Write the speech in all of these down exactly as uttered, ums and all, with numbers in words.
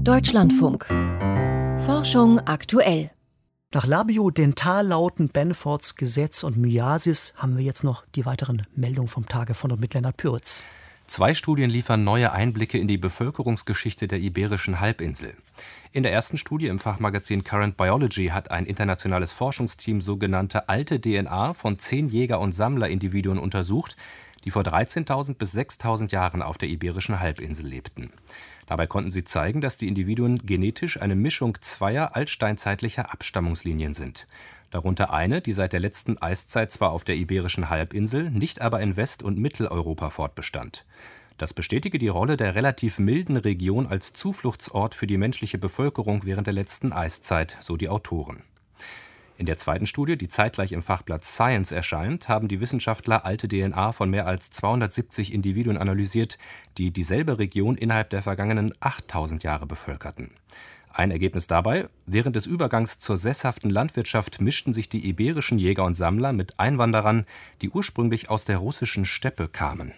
Deutschlandfunk. Forschung aktuell. Nach Labiodentallauten, Benfords Gesetz und Myiasis haben wir jetzt noch die weiteren Meldungen vom Tage von und mit Lennart Püritz. Zwei Studien liefern neue Einblicke in die Bevölkerungsgeschichte der Iberischen Halbinsel. In der ersten Studie im Fachmagazin Current Biology hat ein internationales Forschungsteam sogenannte alte D N A von zehn Jäger- und Sammlerindividuen untersucht, die vor dreizehntausend bis sechstausend Jahren auf der Iberischen Halbinsel lebten. Dabei konnten sie zeigen, dass die Individuen genetisch eine Mischung zweier altsteinzeitlicher Abstammungslinien sind. Darunter eine, die seit der letzten Eiszeit zwar auf der Iberischen Halbinsel, nicht aber in West- und Mitteleuropa fortbestand. Das bestätige die Rolle der relativ milden Region als Zufluchtsort für die menschliche Bevölkerung während der letzten Eiszeit, so die Autoren. In der zweiten Studie, die zeitgleich im Fachblatt Science erscheint, haben die Wissenschaftler alte D N A von mehr als zweihundertsiebzig Individuen analysiert, die dieselbe Region innerhalb der vergangenen achttausend Jahre bevölkerten. Ein Ergebnis dabei: Während des Übergangs zur sesshaften Landwirtschaft mischten sich die iberischen Jäger und Sammler mit Einwanderern, die ursprünglich aus der russischen Steppe kamen.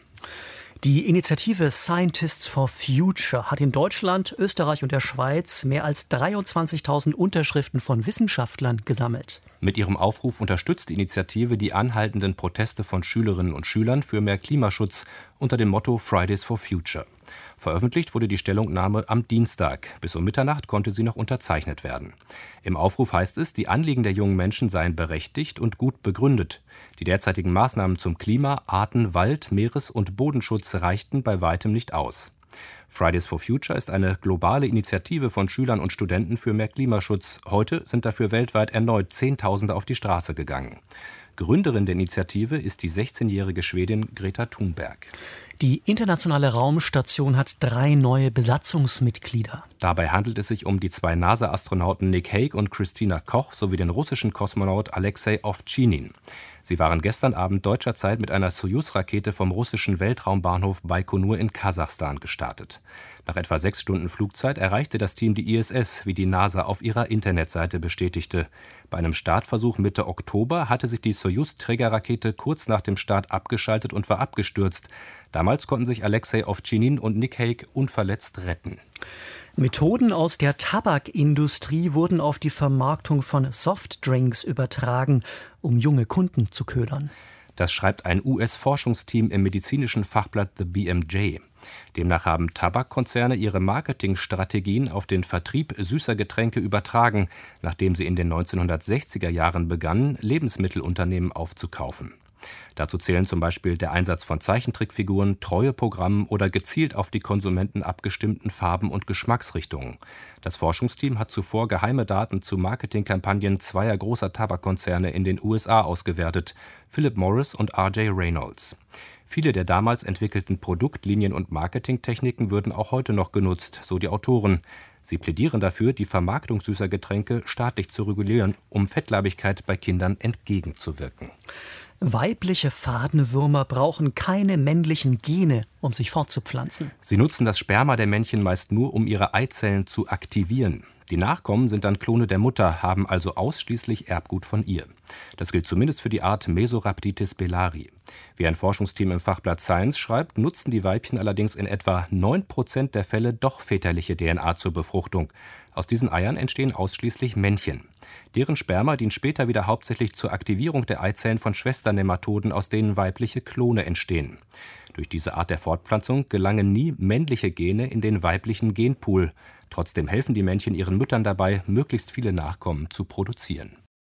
Die Initiative Scientists for Future hat in Deutschland, Österreich und der Schweiz mehr als dreiundzwanzigtausend Unterschriften von Wissenschaftlern gesammelt. Mit ihrem Aufruf unterstützt die Initiative die anhaltenden Proteste von Schülerinnen und Schülern für mehr Klimaschutz unter dem Motto Fridays for Future. Veröffentlicht wurde die Stellungnahme am Dienstag. Bis um Mitternacht konnte sie noch unterzeichnet werden. Im Aufruf heißt es, die Anliegen der jungen Menschen seien berechtigt und gut begründet. Die derzeitigen Maßnahmen zum Klima-, Arten-, Wald-, Meeres- und Bodenschutz reichten bei weitem nicht aus. Fridays for Future ist eine globale Initiative von Schülern und Studenten für mehr Klimaschutz. Heute sind dafür weltweit erneut Zehntausende auf die Straße gegangen. Gründerin der Initiative ist die sechzehnjährige Schwedin Greta Thunberg. Die internationale Raumstation hat drei neue Besatzungsmitglieder. Dabei handelt es sich um die zwei NASA-Astronauten Nick Hague und Christina Koch sowie den russischen Kosmonaut Alexei Ovtchynin. Sie waren gestern Abend deutscher Zeit mit einer Sojus-Rakete vom russischen Weltraumbahnhof Baikonur in Kasachstan gestartet. Nach etwa sechs Stunden Flugzeit erreichte das Team die I S S, wie die NASA auf ihrer Internetseite bestätigte. Bei einem Startversuch Mitte Oktober hatte sich die Sojus-Trägerrakete kurz nach dem Start abgeschaltet und war abgestürzt. Damals konnten sich Alexei Ovtchynin und Nick Hague unverletzt retten. Methoden aus der Tabakindustrie wurden auf die Vermarktung von Softdrinks übertragen, um junge Kunden zu ködern. Das schreibt ein U S-Forschungsteam im medizinischen Fachblatt The B M J. Demnach haben Tabakkonzerne ihre Marketingstrategien auf den Vertrieb süßer Getränke übertragen, nachdem sie in den neunzehnhundertsechziger Jahren begannen, Lebensmittelunternehmen aufzukaufen. Dazu zählen zum Beispiel der Einsatz von Zeichentrickfiguren, Treueprogrammen oder gezielt auf die Konsumenten abgestimmten Farben und Geschmacksrichtungen. Das Forschungsteam hat zuvor geheime Daten zu Marketingkampagnen zweier großer Tabakkonzerne in den U S A ausgewertet, Philip Morris und R J Reynolds. Viele der damals entwickelten Produktlinien und Marketingtechniken würden auch heute noch genutzt, so die Autoren. Sie plädieren dafür, die Vermarktung süßer Getränke staatlich zu regulieren, um Fettleibigkeit bei Kindern entgegenzuwirken. Weibliche Fadenwürmer brauchen keine männlichen Gene, um sich fortzupflanzen. Sie nutzen das Sperma der Männchen meist nur, um ihre Eizellen zu aktivieren. Die Nachkommen sind dann Klone der Mutter, haben also ausschließlich Erbgut von ihr. Das gilt zumindest für die Art Mesorhabditis bellari. Wie ein Forschungsteam im Fachblatt Science schreibt, nutzen die Weibchen allerdings in etwa neun Prozent der Fälle doch väterliche D N A zur Befruchtung. Aus diesen Eiern entstehen ausschließlich Männchen. Deren Sperma dient später wieder hauptsächlich zur Aktivierung der Eizellen von Schwesternnematoden, aus denen weibliche Klone entstehen. Durch diese Art der Fortpflanzung gelangen nie männliche Gene in den weiblichen Genpool. Trotzdem helfen die Männchen ihren Müttern dabei, möglichst viele Nachkommen zu produzieren.